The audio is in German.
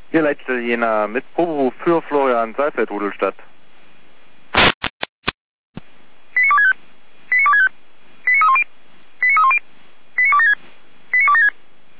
Hier Leitstelle Jena mit Proberuf für Florian Saalfeld, Rudelstadt.